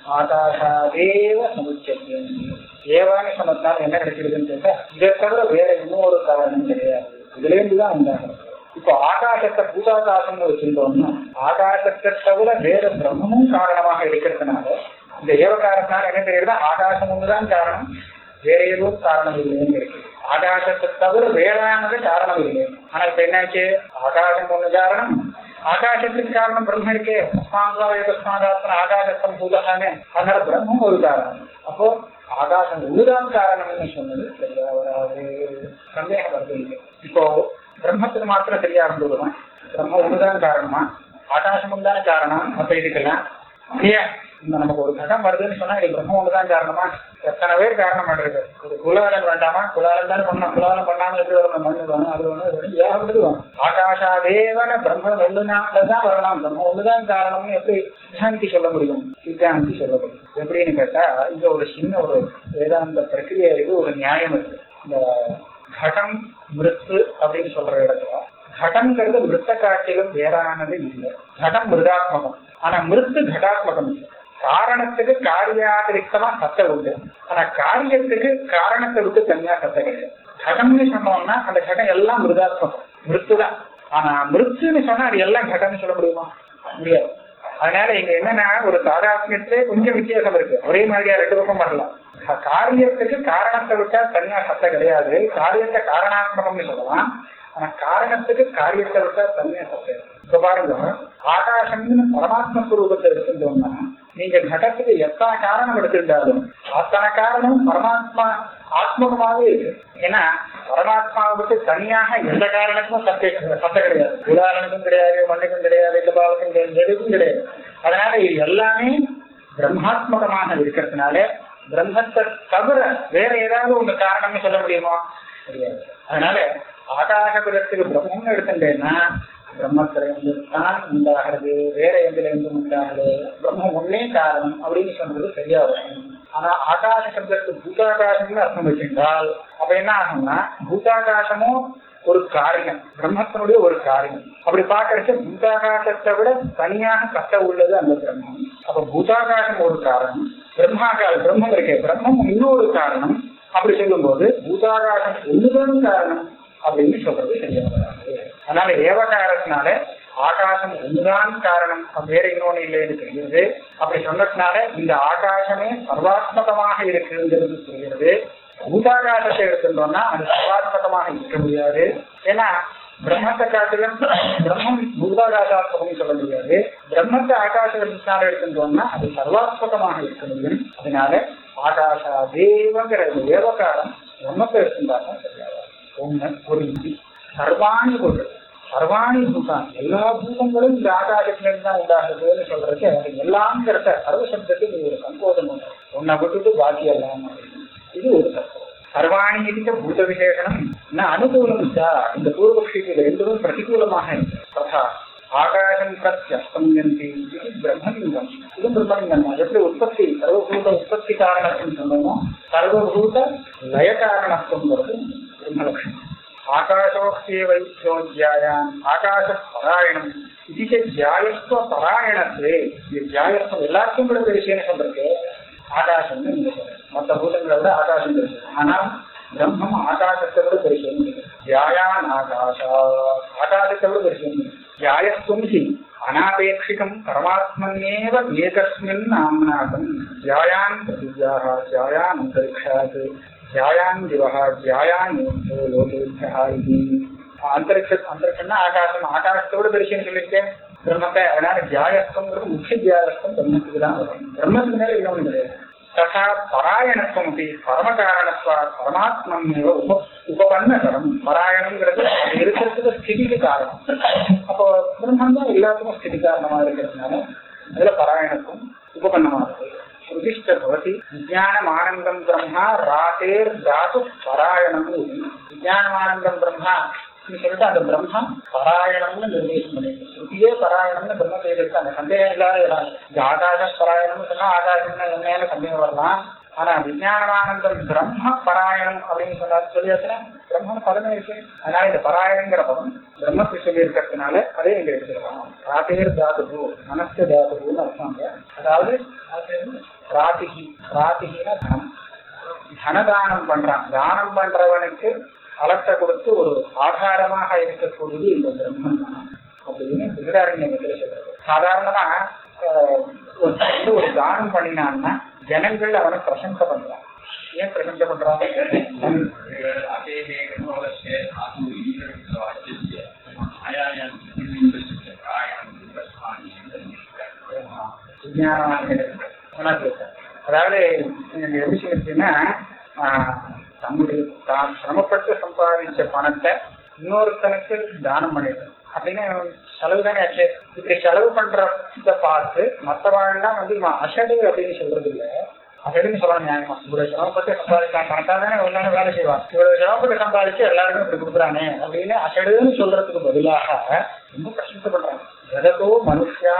ஆகாசாதேவ சமுச்சத்தியம். ஏவானி சொன்னதுனால என்ன கிடைக்கிறதுன்னு கேட்டா இதை தவிர வேற இன்னும் ஒரு காரணம் கிடையாது. இதுல இருந்துதான் உண்டாகிறது. இப்போ ஆகாசத்தை பூதாகாசம்னு வச்சிருந்தோம்னா ஆகாசத்தை தவிர வேற பிரம்மமும் காரணமாக இருக்கிறதுனால இந்த ஏவகாரத்தினால என்ன தெரியுதுன்னா ஆகாசம் ஒண்ணுதான் காரணம், வேற எதுவும் காரணம் இல்லைன்னு இருக்கு. ஆகாசத்தை தவிர வேறானது காரணம் இல்லை. ஆனா இப்ப என்னாச்சு, ஆகாசம் ஒண்ணு காரணம், ஆகாசத்துக்கு காரணம் பிரம்ம இருக்கே. ஆகாசத்தம் பூதானே, அதனால பிரம்மம் ஒரு காரணம். அப்போ ஆகாசம் ஒண்ணுதான் காரணம்னு சொன்னது சரியா வராது, சந்தேகம் வருது. இப்போ பிரம்மத்துக்கு மாத்திரம் சரியா இருந்ததுதான் பிரம்மம் ஒண்ணுதான் காரணமா, ஆகாசம் ஒண்ணுதானே காரணம். அப்ப இதுக்கெல்லாம் இல்லையா, இந்த நமக்கு ஒரு கடம் வருதுன்னு சொன்னா இது பிரம்மம் ஒண்ணுதான் காரணமா? எத்தனை பேர் காரணம் பண்றது? ஒரு குலாலன் வேண்டாமா? குலாலன் தானே பண்ண, குலாலம் பண்ணாம எப்படி வரணும்? மண்ணு வேணும், அது வேணும், ஏகப்பட்டது வேணும். ஆகாசாதேவன பிரம்ம ஒண்ணுனாலதான் வரலாம், பிரம்ம ஒண்ணுதான் காரணம்னு எப்படி சித்தாந்தி சொல்ல முடியும்? சித்தாந்தி சொல்ல முடியும் எப்படின்னு கேட்டா, இங்க ஒரு சின்ன ஒரு வேதாந்த பிரக்கிரியா இருக்கு, ஒரு நியாயம் இருக்கு. இந்த கடம் மிருத்து அப்படின்னு சொல்ற இடத்துல கடங்கிறது மிருத்த காட்டிலும் வேறானது இல்லை. கடம் மிருதாத்மகம், ஆனா மிருத்து கடாத்மகம் இல்லை. காரணத்துக்கு காரியாதிரிக்தமா சத்தை உண்டு, ஆனா காரியத்துக்கு காரணத்தை விட்டு தனியா சத்தை கிடையாது. கடம்னு சொன்னோம்னா அந்த கடம் எல்லாம் மிருதாத்மகம், மிருத்துதான். ஆனா மிருத்துன்னு சொன்னா அது எல்லாம் கடம்னு சொல்ல முடியுமா? முடியாது. அதனால இங்க என்னன்னா ஒரு தாதாத்மியத்திலே கொஞ்சம் வித்தியாசம் இருக்கு. ஒரே மாதிரியா ரெண்டு பக்கம் வரலாம். காரியத்துக்கு காரணத்தை விட்டா தனியா சத்தை கிடையாது, காரியத்தை காரணாத்மகம்னு சொல்லலாம். ஆனா காரணத்துக்கு காரியத்தை விட்டா தனியா சத்தை. இப்ப பாருங்க, ஆகாசம்னு பரமாத்ம ஸ்வரூபத்தை எடுத்துட்டோம்னா நீங்க கடத்துக்கு எத்தனை காரணம் எடுத்திருந்தாலும் அத்தனை காரணம் பரமாத்மா ஆத்மகமாவே இருக்கு. ஏன்னா பரமாத்மாவை விட்டு தனியாக எந்த காரணத்துக்கும் சத்தை கிடையாது. உதாரணத்துக்கும் கிடையாது, மண்ணுக்கும் கிடையாது, இந்த பாவத்துக்கும் கிடையாது, எதுக்கும் கிடையாது. அதனால இது எல்லாமே பிரம்மாத்மகமாக இருக்கிறதுனால பிரம்மத்தை தவிர வேற ஏதாவது உங்க காரணம்னு சொல்ல முடியுமா? கிடையாது. அதனால ஆகாசபுரத்துக்கு பிரம்மம்னு எடுத்துட்டேன்னா பிரம்மத்திலிருந்து தான் உண்டாகிறது, வேற எதுல இருந்தும் உண்டாகுது, பிரம்மம் ஒன்னே காரணம் அப்படின்னு சொன்னது சரியா வரும். ஆனா ஆகாச சப்தத்துக்கு பூதாகாசம்னு அர்த்தம் வச்சிருந்தால் அப்ப என்ன ஆகும்னா பூதாகாசமும் ஒரு காரியம், பிரம்மத்தினுடைய ஒரு காரியம். அப்படி பாக்குறச்சு பூதாகாசத்தை விட தனியாக கட்ட உள்ளது அந்த பிரம்மம். அப்ப பூதாகாசம் ஒரு காரணம், பிரம்மம் இருக்கே பிரம்மம் இன்னொரு காரணம். அப்படி சொல்லும் போது பூதாகாசம் ஒண்ணுதான் காரணம் அப்படின்னு சொல்றது சரியா வராது. அதனால ஏவகாரத்தினால ஆகாசம் ஒன்றுதான் காரணம், வேற இன்னொன்னு இல்லைன்னு தெரிகிறது. அப்படி சொன்னதுனால இந்த ஆகாசமே சர்வாத்மகமாக இருக்குங்கிறது தெரிகிறது. பூதாகாசத்தை எடுத்துட்டோம்னா அது சர்வாத்மகமாக இருக்க முடியாது. ஏன்னா பிரம்மத்தை காட்டிலும் பிரம்மம் பூதாகாசாத்மகம் சொல்ல முடியாது. பிரம்மத்தை ஆகாசத்தினால எடுத்துட்டோம்னா அது சர்வாத்மகமாக இருக்க முடியும். அதனால ஆகாசாதேவங்கிற ஏவகாரம் பிரம்மத்தை எடுத்துட்டாங்க தெரியாது. ஒண்ணு ஒரு சர்வாணி கொண்டு சர்வாணி பூதான் எல்லா பூதங்களும் இந்த ஆகாசத்திலிருந்து தான் உண்டாகுதுன்னு சொல்றதுக்கு அது எல்லாம்ங்கிறத சர்வசப்தத்துக்கு இது ஒரு சங்கோதம் உண்டு. ஒன்னை விட்டுட்டு பாக்கி எல்லாம் இது ஒரு தத்துவம். சர்வாணி இருக்க பூத விசேஷனம் அனுகூலம் இந்த பூர்வபக்ஷிக்கு இது ரெண்டுமே பிரதிகூலமாக இருக்கு. ததா ஆகாசம் பிரத்யஸ்தம்யந்தி இது பிரம்மலிங்கம். இது பிரம்மலிங்கம் தான். எப்படி உற்பத்தி சர்வபூத உற்பத்தி காரணத்துன்னு சொன்னோமோ சர்வபூத லய காரணத்துவங்கிறது பிரம்மலட்சணம். ஆகாசோக்தியவைத்யோத்யாயான் ஆகாச பராயணம் இது ஜாயஸ்வ பராயணத்து. ஜாயஸ்வம் எல்லாருக்கும் கூட விஷயம் சொல்றது ஆகாசம்னு நீங்க சொல்றீங்க. மற்ற பூதங்களை விட ஆகாசம் இருக்கு. ஆனால் பிரம்மம் ஆகாசத்தை விட பெருசம். ஜாயான் ஆகாசா ஆகாசத்தை விட பெருசம். ஜாயஸ்வம் ஹி அனாபேட்சிகம் பரமாத்மன்யேவ ஏகஸ்மின் நாம்னாகம். ஜாயான் பிரதிஜாஹ ஜாயான் அந்தரிக்ஷாத் ஜாயான் திவஹ ஜாயான் லோகேபியஹ. அந்தரிக்ஷம்னா ஆகாசம் ஆகாசத்தை விட பெருசுன்னு சொல்லியிருக்கேன் பிரம்மத்தை. அதனால ஜாயஸ்வங்கிறது முக்கிய ஜாயஸ்வம் பிரம்மத்துக்கு தான் வரும். பிரம்மத்துக்கு மேல இன்னொன்று கிடையாது. ததா பராயணத்துவம் அப்படி பரமகாரணத்வா பரமாத்மன் உபபன்னகரம். பராயணம்ங்கிறது அது இருக்கிறதுக்கு ஸ்திதிக்கு காரணம். அப்போ பிரம்மம் தான் எல்லாத்துக்கும் ஸ்திதி காரணமா இருக்கிறதுனால அதுல பராயணத்துவம் உபபன்னமா இருக்கு. ஸ்ருதிஷ்ட பவதி விஜயானமானந்தம் பிரம்மா ராதேர் தாது பராயணம். விஜயானமானந்தம் பிரம்மா சொல்லிட்டு அந்த பிரம்மா பராயணம்னு நிர்தேசம் பண்ணிருக்கு. ஸ்ருதியே பராயணம்னு பிரம்ம செய்திருக்கு. அந்த சந்தேகம் இல்லாத இடம். ஆகாச பராயணம்னு சொன்னா ஆகாசம்னா என்னன்னு சந்தேகம் வரலாம். ஆனா விஜயானமானந்தம் பிரம்ம பராயணம் அப்படின்னு சொன்னாரு சொல்லியாச்சுன்னா பிரம்மன் பதமே இருக்கு. அதனால இந்த பராயணங்கிற பதம் பிரம்மத்துக்கு சொல்லி இருக்கிறதுனால அதே இங்க எடுத்துக்கலாம். ராதேர் தாது மனசு தாதுன்னு அர்த்தம். அதாவது ராதிகி ராதிகின்னா தனம். தனதானம் பண்றான். தானம் பண்றவனுக்கு பலத்தை கொடுத்து ஒரு ஆதாரமாக இருக்கக்கூடியது இந்த பிரம்மன் அப்படின்னு திருடாரண்யத்துல சொல்றது. சாதாரணமா ஒரு தானம் பண்ணினான்னா ஜனங்கள் அவனை பிரசம்சை பண்றான். ஏன் பிரசம்சை பண்றாங்க? அதாவது எப்படி சொல்லிச்சுன்னா தன்னுடைய தான் சிரமப்பட்டு சம்பாதிச்ச பணத்தை இன்னொருத்தனுக்கு தானம் பண்ணிட்டு அப்படின்னு செலவு தானே ஆச்சு. இப்படி செலவு பண்றத பார்த்து மற்றவாழ்லாம் இவன் அசடு அப்படின்னு சொல்றது இல்லை. அசடுன்னு சொல்லலாம் நியாயமா. இவ்வளவு சிரமப்பட்டு சம்பாதிச்சான் பணத்தா தானே ஒன்னு வேலை செய்வான். இவ்வளவு சிரமப்பட்டு சம்பாதிச்சு எல்லாருக்கும் இப்படி கொடுக்குறானே அப்படின்னு அசடுன்னு சொல்றதுக்கு பதிலாக ரொம்ப பிரசம்சை பண்றாங்க. ஜகதோ மனுஷா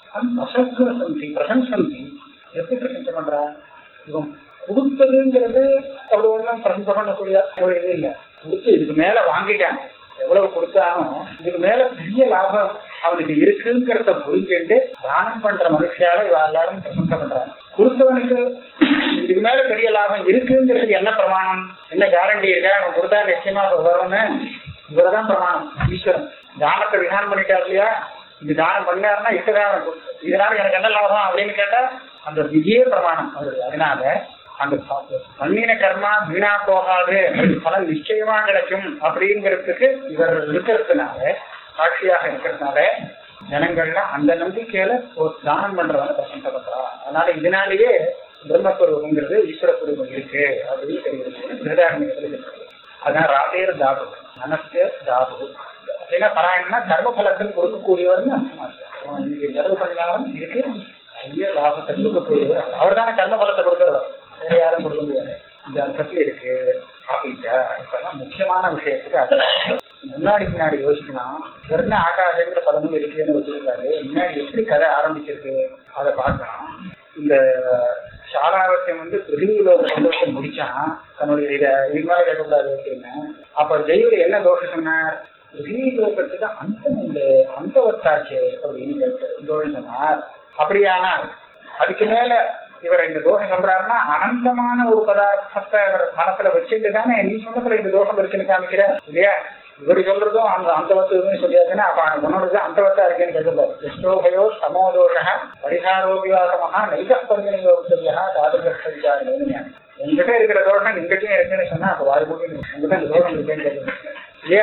பிரசம்சந்தி பிரசம்சந்தி. எப்படி பிரசம்சை பண்றான்? இவன் கொடுத்ததுங்கிறது அவ்வளவு ஒன்றும் பிரசம்சை பண்ணக்கூடிய ஒரு இது இல்லை. கொடுத்து இதுக்கு மேல வாங்கிட்டாங்க. எவ்வளவு கொடுத்தாலும் இதுக்கு மேல பெரிய லாபம் அவனுக்கு இருக்குங்கிறத புரிஞ்சுட்டு தானம் பண்ற மனுஷியால எல்லாரும் பிரசம்சை பண்றாங்க. கொடுத்தவனுக்கு இதுக்கு மேல பெரிய லாபம் இருக்குங்கிறதுக்கு என்ன பிரமாணம்? என்ன கேரண்டி இருக்கா? அவன் கொடுத்தா நிச்சயமா வரும்னு இவரதான் பிரமாணம். ஈஸ்வரன் தானத்தை விதானம் பண்ணிட்டாரு இல்லையா? இது தானம் பண்ணாருன்னா இஷ்டதானம் இதனால எனக்கு என்ன லாபம் அப்படின்னு கேட்டா அந்த விதியே பிரமாணம் அவரு. அதனால அந்த பண்ணின கர்மா வீணா போகாது, பலன் நிச்சயமா கிடைக்கும் அப்படிங்கிறதுக்கு இவர் இருக்கிறதுனால சாட்சியாக இருக்கிறதுனால ஜனங்கள்லாம் அந்த நம்பிக்கையில ஒரு தானம் பண்றவங்க பிரசம்சை பண்றா. அதனால இதனாலேயே பிரம்மஸ்வரூபங்கிறது ஈஸ்வரஸ்வரூபம் இருக்கு அப்படின்னு தெரிகிறது. அதான் ராதேர் தாது மனசு தாது அப்படின்னா பராயணம்னா கர்மபலத்தில் கொடுக்கக்கூடியவர்னு அர்த்தமா இருக்கு. செலவு பண்ணாலும் இருக்கு நிறைய லாபத்தை கொடுக்கக்கூடியவர். அவர் தானே கர்மபலத்தை கொடுக்கிறவர், வேற யாரும் கொடுக்க முடியாது. இந்த அர்த்தத்துல இருக்கு அப்படின்ட்டா. இப்பெல்லாம் முக்கியமான விஷயத்துக்கு அது முன்னாடி பின்னாடி யோசிக்கணும். வெறும் ஆகாசங்கிற பதமும் இருக்குன்னு வச்சிருக்காரு. முன்னாடி எப்படி கதை ஆரம்பிச்சிருக்கு அதை பார்க்கணும். இந்த சாலாவத்தியம் பிருத்திவியில ஒரு சந்தோஷத்தை முடிச்சான். தன்னுடைய இதை இது மேல கேட்கக்கூடாது அப்படின்னு. அப்ப ஜெயில என்ன தோஷம் சொன்னார்? பிருத்திவிலோகத்துக்கு அந்தம் உண்டு, அந்தவத்தாச்சு அப்படின்னு தோஷம் சொன்னார். அப்படியானால் அதுக்கு மேல இவர் இந்த தோஷம் சொல்றாருன்னா அனந்தமான ஒரு பதார்த்தத்தை அவர் மனசுல வச்சுட்டு தானே நீ சொன்னதுல இந்த தோஷம் இருக்குன்னு காமிக்கிற இல்லையா? இவர் சொல்றதும் அந்த அந்தவத்துன்னு சொல்லியாச்சுன்னா அப்ப உன்னோடது அந்தவத்தா இருக்குன்னு கேட்கக்கூடாது. எஸ்டோபயோ சமோதோஷ பரிகாரோபிவாசமா நைகப்பரியா தாதுகர்ஷிச்சாருன்னு எங்கிட்ட இருக்கிற தோஷம் எங்கிட்டையும் இருக்குன்னு சொன்னா அப்ப வாய்மொழி எங்கிட்ட இந்த தோஷம் இருக்குன்னு கேட்கணும் இல்லையா?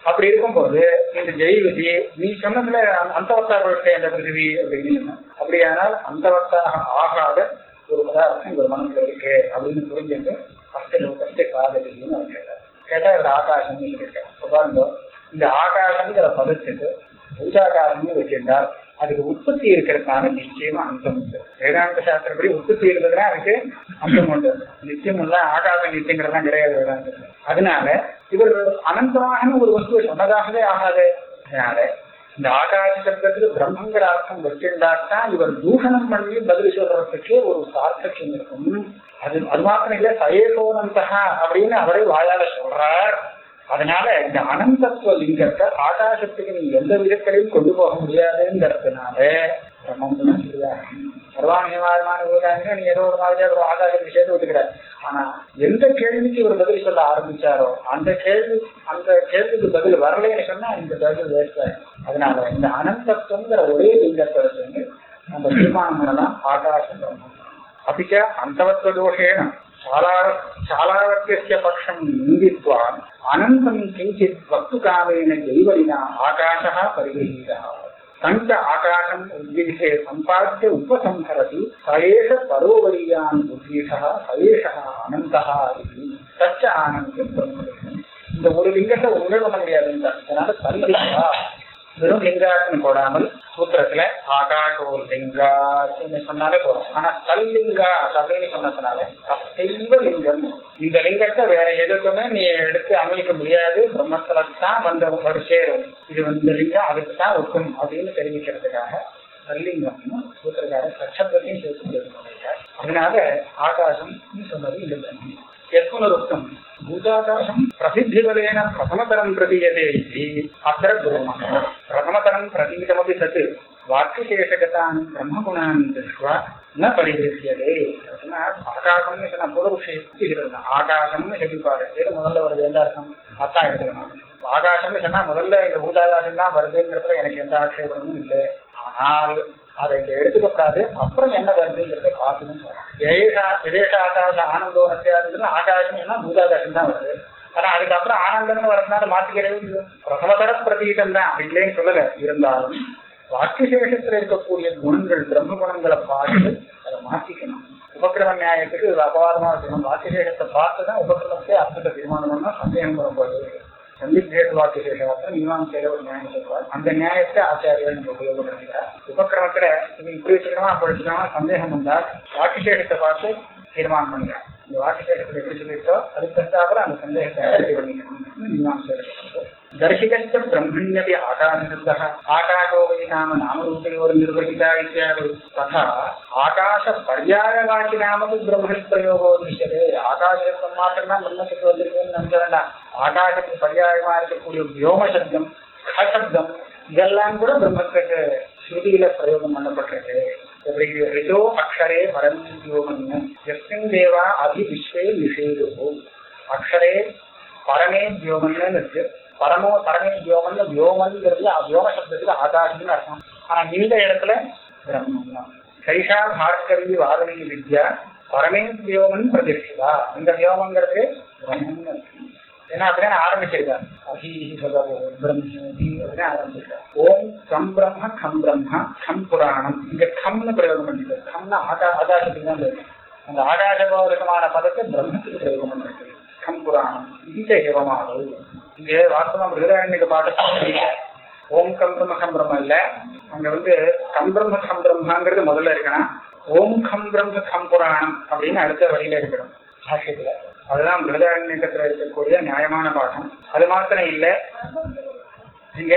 அப்படி இருக்கும்போது இந்த ஜெய்விதி நீ சொன்னதுல அந்தவத்தாக அந்த பிருத்திவி அப்படின்னு அப்படியானால் அந்தவத்தாக ஆகாத ஒரு பதார்த்தம் ஒரு மனசுல இருக்கு அப்படின்னு புரிஞ்சுட்டு ஃபர்ஸ்ட் காதலின்னு அவர் கேட்டார். கேட்டா இதுல ஆகாசம்னு சொல்லியிருக்காரு. பாருங்க, இந்த ஆகாசம்ங்கிற பதத்துக்கு பூஜாகாரம்னு வச்சிருந்தால் அதுக்கு உற்பத்தி இருக்கிறதுனால நிச்சயமா அந்தம் உண்டு. வேதாந்த சாஸ்திரப்படி உற்பத்தி இருந்ததுன்னா அதுக்கு அந்தம் உண்டு. நிச்சயம் இல்ல ஆகாசம் நிச்சயங்கிறதெல்லாம் கிடையாது வேதாந்தத்துல. அதனால இவர் அனந்தமான ஒரு வஸ்துவை சொன்னதாகவே ஆகாது. அதனால இந்த ஆகாச சப்தத்துக்கு பிரம்மங்கிற அர்த்தம் வச்சிருந்தாத்தான் இவர் தூஷணம் பண்ணி பதில் சொல்றதுக்கு ஒரு சார்த்தக்கியம் இருக்கும். அது மாத்திரம் இல்ல, சயேசோனந்தகா அப்படின்னு அவரை வாயால சொல்றார். அதனால இந்த அனந்தத்துவ லிங்கத்தை ஆகாசத்துக்கு நீ எந்த விதத்திலையும் கொண்டு போக முடியாதுங்கிறதுனால பிரம்மம் தான் சொல்லுவாங்க. சர்வாணியமான ஊராங்க நீ ஏதோ ஒரு மாதிரியா ஒரு ஆகாசத்தை சேர்த்து விட்டுக்கிறார். ஆனா எந்த கேள்விக்கு ஒரு பதில் சொல்ல ஆரம்பிச்சாரோ அந்த கேள்விக்கு பதில் வரலைன்னு சொன்னா இந்த பதில் வேஸ்ட் ஆகும். அதனால இந்த அனந்தத்துவங்கிற ஒரே லிங்கத்தை வந்து நம்ம தீர்மானம் பண்ணலாம் ஆகாசம் பிரம்மம். அப்பிச்ச அந்தவத்வ தோஷேன சாலாவத்திய பட்சம் நிந்தித்வா அனந்தம் கிஞ்சித் வக்துகாமேன ஜெய்வலினா ஆகாசः பரிகிரஹீதः தஞ்ச ஆகாசம் உத்கீஷே சம்பாத்திய உபசம்ஹரதி சயேஷ பரோவரியான் உத்கீஷः சயேஷः அனந்தः இது தச்ச ஆனந்தம் பிரம்மதேசம். இந்த ஒரு லிங்கத்தை ஒன்றே பண்ண முடியாதுன்னு அதனால பரிகிரஹா வெறும் லிங்காட்னு போடாமல் சூத்திரத்துல ஆகாஷோ லிங்காட்னு சொன்னாலே போறோம். ஆனா தல்லிங்கா அப்படின்னு சொன்னதுனால அசைவ லிங்கம். இந்த லிங்கத்தை வேற எதுக்குமே நீ எடுத்து அமைக்க முடியாது, பிரம்மஸ்தலத்தான் வந்து சேரும். இது இந்த லிங்கம் அதுக்கு தான் ஒக்கும் அப்படின்னு தெரிவிக்கிறதுக்காக தல்லிங்கம்னு சூத்திரக்காரர் சச்சப்தத்தையும் சேர்த்து. அதனால ஆகாசம் சொன்னது இல்லை. यत्पुनरुक्तम् भूताकाशम् प्रसिद्धिबलेन प्रथमतरं प्रतीयते इति अत्र ब्रह्मः प्रथमतरं प्रतीतमपि तत् वाक्यशेषगतान् ब्रह्मगुणान् दृष्ट्वा न परिदृश्यते. ஆகாசம்னு சொன்னா பூர்வபக்ஷி ஆகாசம்னு சொல்லிப்பாரு. முதல்ல வருது எந்த அர்த்தம் அத்தான் எடுத்துக்கணும். ஆகாசம்னு சொன்னா முதல்ல இந்த பூதாகாசம் தான் வருதுங்கிறதுல எனக்கு எந்த ஆட்சேபமும் இல்லை. ஆனால் அதை இங்க எடுத்துக்கப்படாது. அப்புறம் என்ன வருதுங்கிறத காசணும். விதேச ஆகாச ஆனந்தோ நத்தியாதுன்னா ஆகாசம் என்ன பூதாகாசம் தான் வருது. ஆனா அதுக்கப்புறம் ஆனந்தம்னு வரதுனால மாத்திக்கிறது பிரதமதர பிரதீகம் தான் இல்லைன்னு சொல்லல. இருந்தாலும் வாக்கியசேஷத்துல இருக்கக்கூடிய குணங்கள் பிரம்ம குணங்களை பார்த்து அதை மாத்திக்கணும். உபக்கிரம நியாயத்துக்கு இது அபவாதமா இருக்கணும். வாக்கியசேஷத்தை பார்த்துதான் உபக்கிரமத்தை அர்த்தத்தை தீர்மானம் பண்ணா சந்தேகம் வரும்போது சந்திப்பேட்டு வாக்கியசேஷத்தை மீமாம்சையில ஒரு நியாயம் சொல்றார். அந்த நியாயத்தை ஆச்சாரியர் நீங்க உபயோகப்படுத்துகிறார். உபக்கிரமத்துல நீங்க இப்படி வச்சுக்கணுமா அப்படி வச்சுக்கணுமா சந்தேகம் வந்தால் வாக்கியசேஷத்தை பார்த்து தீர்மானம் பண்ணுறார். இந்த வாக்கியசேஷத்தை எப்படி சொல்லிட்டோ அதுக்கு தகுந்தாப்புல அந்த சந்தேகத்தை பண்ணிக்கணும் மீமாம்சையில. दर्शिकश्च ब्रह्मण्यपि आकाशशब्दः आकाशो वै नाम नामरूपयोर्निर्वहिता इत्यादि तथा आकाशपर्यायवाचिनामपि ब्रह्मप्रयोगो दृश्यते. आकाशशब्दं मात्रம்னா பிரம்மத்துக்கு வந்திருக்குன்னு நினைச்சா ஆகாசத்துக்கு பர்யாயமா இருக்கக்கூடிய வியோம சப்தம் சப்தம் இதெல்லாம் கூட பிரம்மத்துக்கு ஸ்ருதியில பிரயோகம் பண்ணப்பட்டிருக்கு. ரிதோ அக்ஷரே பரமேவியோமன்யம் எஸ்மின் தேவா அபி விஸ்வே நிஷேதோ. அக்ஷரே பரமே வியோமன்னு இருக்கு. பரமே வியோமன் வியோமன்ங்கிறது வியோம சப்தத்துக்கு ஆகாசம்னு அர்த்தம். ஆனா இந்த இடத்துல பிரம்மம் தான். கைஷா பார்கவி வாதனி வித்யா பரமே வியோமன் பிரதிஷ்டா. இந்த வியோமங்கிறது பிரம்மம்னு இருக்கு. ஏன்னா அப்படின்னா ஆரம்பிச்சிருக்காரு அப்படின்னு ஆரம்பிச்சிருக்காரு. ஓம் கம் பிரம்ம கம் பிரம்ம கம் புராணம். இங்க கம்னு பிரயோகம் பண்ணிருக்காரு. கம்னா ஆகாசத்துக்கு தான் இருக்கு. அந்த ஆகாசபௌரகமான பதத்தை பிரம்மத்துக்கு பிரயோகம் பண்ணிருக்கு. கம் புராணம் இந்த ஏவமாவது இங்க வாஸ்தவம் பிருகதாரண்யக பாட்டு ஓம் கம் பிரம்ம கம் பிரம்ம இல்ல. அங்க வந்து கம் பிரம்ம கம் பிரம்மாங்கிறது முதல்ல இருக்கணும். ஓம் கம் பிரம்ம கம் புராணம் அப்படின்னு அடுத்த வழியில இருக்கணும் பாஷ்யத்துல. அதுதான் பிருகதாரண்யகத்துல இருக்கக்கூடிய நியாயமான பாடம். அது மாத்திரம் இல்ல, இங்க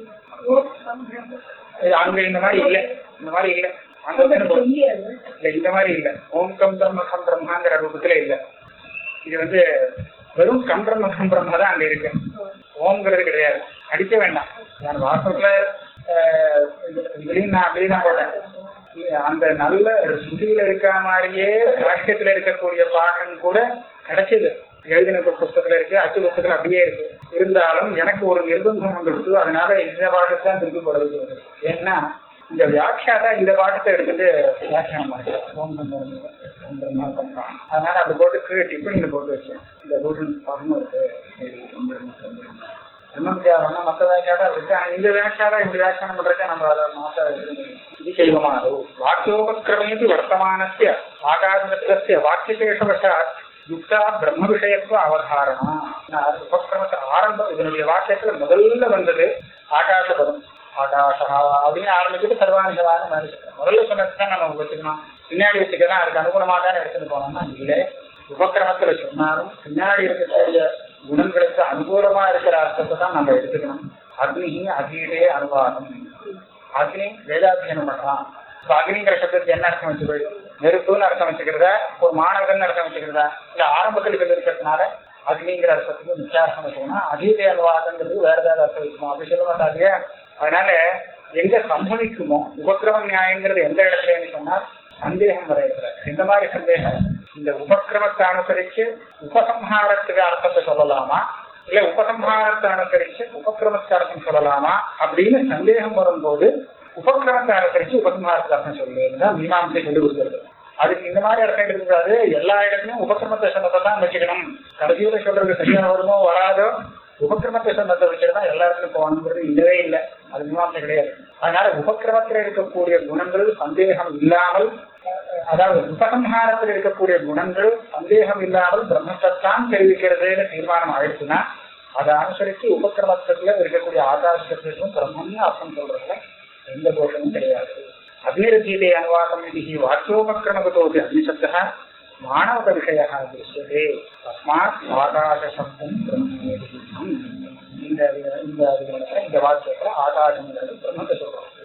அங்க இந்த மாதிரி இல்ல, இந்த மாதிரி இல்ல, இந்த மாதிரி இல்ல. ஓம் கம் பிரம்ம கம் பிரம்மாங்கிற ரூபத்துல இல்ல. இது வந்து வெறும் கம்பிரம்ம கம்பிரம்ம தான் அங்க இருக்கு. ஓம்ங்கிறது கிடையாது. அடிக்க வேண்டாம். நான் வாசத்துல இதுலயும் நான் அப்படியே போட்டேன். அந்த நல்ல சுதியில இருக்க மாதிரியே வாக்கியத்துல இருக்கக்கூடிய பாடம் கூட கிடைச்சது. எழுதின புத்தகத்துல இருக்கு, அச்சு புத்தகத்துல அப்படியே இருக்கு. இருந்தாலும் எனக்கு ஒரு நிர்பந்தம் வந்துடுச்சு. அதனால இந்த பாடத்தை தான் திருப்பி போடுறது. ஏன்னா இந்த வியாக்கியாதா இந்த பாடத்தை எடுத்துட்டு வியாக்கியானம் பண்ணுறேன். அதனால அப்படி போட்டு டிப்பணியில போட்டு வச்சேன். இந்த பூஷன் பாடமும் இருக்கு. பிரம்ம வித்யாரம் மற்ற வியாக்கியாதான் இருக்கு. இந்த வியாக்கியாரம் இப்படி வியாக்கியானம் பண்றதுக்கு நம்ம அதை மாற்ற இது செய்வோமானோ வாக்கியோபக்கிரமேபி வர்த்தமானஸ்ய ஆகாசகத்திய வாக்கியசேஷவசாத் யுக்தா பிரம்ம விஷயத்துவ அவதாரணா. உபக்கிரமத்தை ஆரம்பம் இதனுடைய வாக்கியத்துல முதல்ல வந்தது ஆகாசபதம். ஆகாஷா அப்படின்னு ஆரம்பிச்சுட்டு சர்வானுஷவான மனுஷன் முதல்ல சொன்னதுதான் நம்ம வச்சுக்கணும். பின்னாடி வச்சுக்கலாம் அதுக்கு அனுகுணமா தானே எடுத்துட்டு போனோம்னா இல்லை. உபக்கிரமத்துல சொன்னாலும் பின்னாடி இருக்கக்கூடிய குணங்களுக்கு அனுகூலமா இருக்கிற அர்த்தத்தை தான் நம்ம எடுத்துக்கணும். அக்னி அகிலே அனுவாதம். அக்னி வேதாத்தியனம் பண்றான். இப்ப அக்னிங்கிற சப்தத்துக்கு என்ன அர்த்தம் வச்சுக்கோ? நெருப்புன்னு அர்த்தம் வச்சுக்கிறதா, ஒரு மாணவன் அர்த்தம் வச்சுக்கிறதா? இல்ல ஆரம்பத்தில் இருக்கிறதுனால அக்னிங்கிற அர்த்தத்துக்கு வித்தியாசம் வச்சுக்கணும். அகிலே அனுவாதங்கிறது வேற ஏதாவது அர்த்தம் வச்சுக்கணும். அப்படி சொல்ல மாட்டாங்க. அதனால எங்க சம்பவிக்குமோ உபக்கிரம நியாயங்கிறது எந்த இடத்துலன்னு சொன்னா சந்தேகம் வர இருக்கிறார். இந்த மாதிரி சந்தேகம் இந்த உபக்கிரமத்தை அனுசரிச்சு உபசம்ஹாரத்துக்கு அர்த்தத்தை சொல்லலாமா, இல்ல உபசம்ஹாரத்தை அனுசரிச்சு உபக்கிரமத்துக்கு அர்த்தம் சொல்லலாமா அப்படின்னு சந்தேகம் வரும்போது உபக்கிரமத்தை அனுசரிச்சு உபசம்ஹாரத்துக்கு அர்த்தம் சொல்லுதான் மீமாம்சை சொல்லி கொடுக்கிறது. அதுக்கு இந்த மாதிரி அர்த்தம் எடுத்துக்காது. எல்லா இடத்துலயும் உபக்கிரமத்தை சொன்னதை தான் வச்சுக்கணும். கடைசியில சொல்றது சரியா வருமோ வராதோ உபக்கிரமத்தை சொன்னதை வச்சுதான் எல்லா இடத்துலயும் போகணுங்கிறது இல்லவே இல்லை. அது மீமாம்சை கிடையாது. அதனால உபக்கிரமத்தில் இருக்கக்கூடிய குணங்கள் சந்தேகம் இல்லாமல், அதாவது உபசம்ஹாரத்தில் இருக்கக்கூடிய குணங்கள் சந்தேகம் இல்லாமல் பிரம்மத்தான் தெரிவிக்கிறதுன்னு தீர்மானம் ஆயிடுச்சுன்னா அதை அனுசரிச்சு உபக்கிரமத்துல இருக்கக்கூடிய ஆகாசத்துக்கும் பிரம்மன்னு அர்த்தம் சொல்றதுல எந்த தோஷமும் கிடையாது. அக்னிரஜீதே அனுவாதம் இது வாக்கியோபக்கிரமகத்தோபி அக்னிசப்தா மாணவ விஷயா திருஷ்யதே தஸ்மாத் ஆகாசப்தம் பிரம்ம. இந்த வாக்கியத்துல ஆகாசங்கிறது பிரம்மத்தை சொல்றோம்.